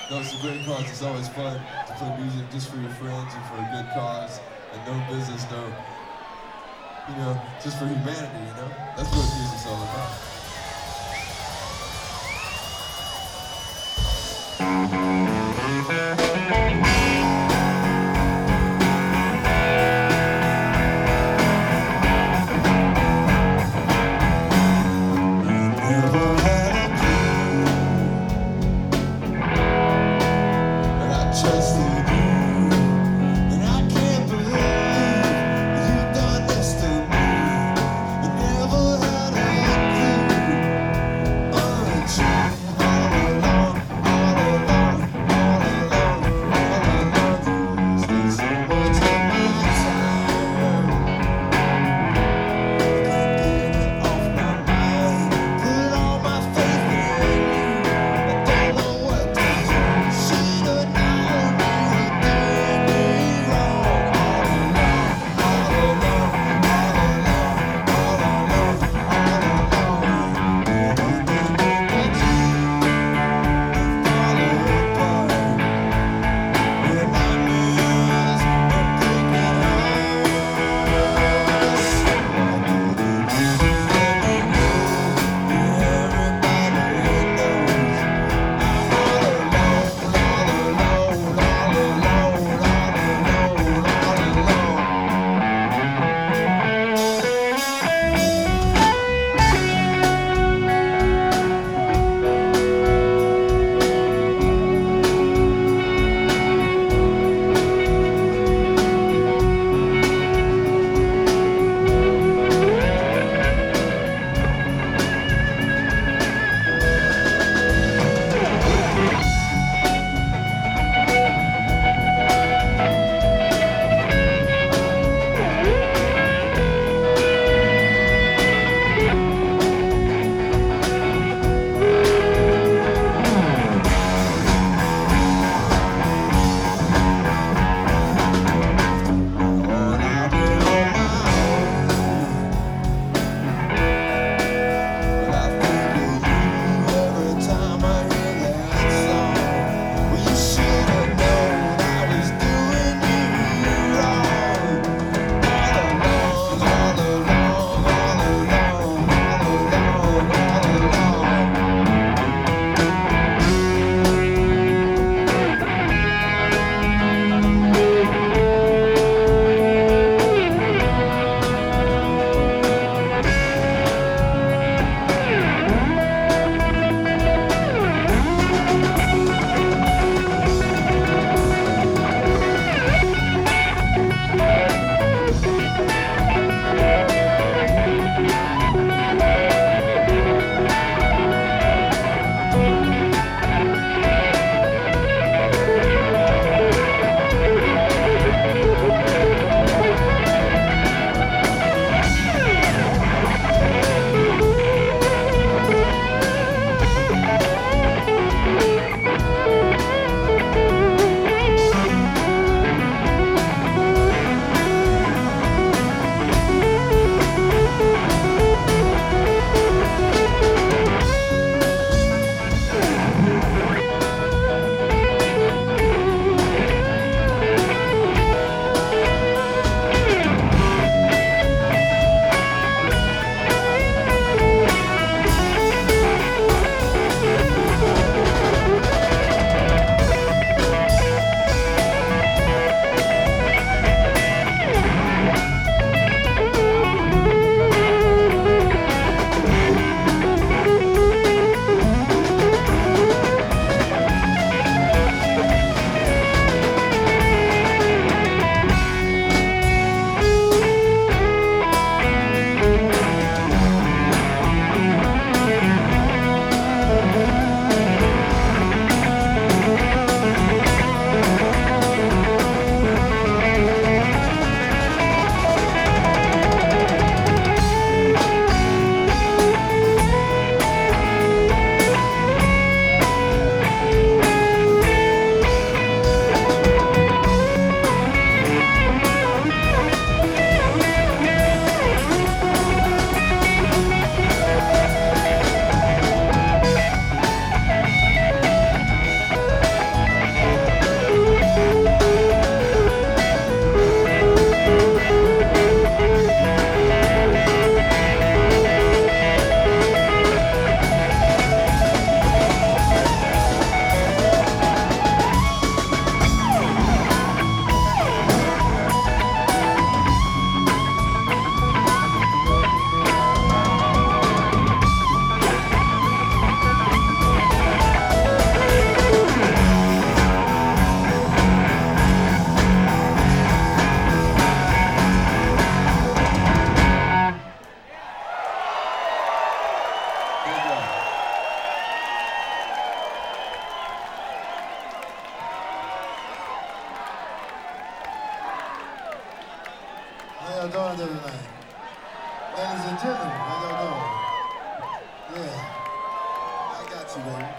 No, it's a great cause. It's always fun to play music just for your friends and for a good cause and no business, just for humanity. That's what music's all about. Never had a clue, but I trusted you, and I can't believe you've done this to me. I never had a clue. y'all doing tonight? Ladies and gentlemen, how y'all doing? Yeah, I got you, baby.